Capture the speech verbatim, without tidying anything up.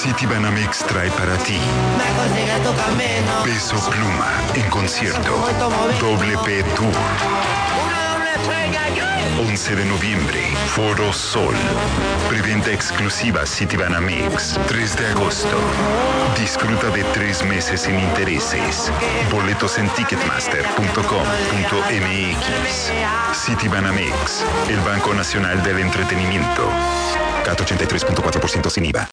Citibanamex trae para ti Peso Pluma en concierto. Doble P Tour. once de noviembre, Foro Sol. Preventa exclusiva Citibanamex. tres de agosto. Disfruta de tres meses sin intereses. Boletos en ticketmaster punto com punto m x. Citibanamex, el Banco Nacional del Entretenimiento. C A T ochenta y tres punto cuatro por ciento sin I V A.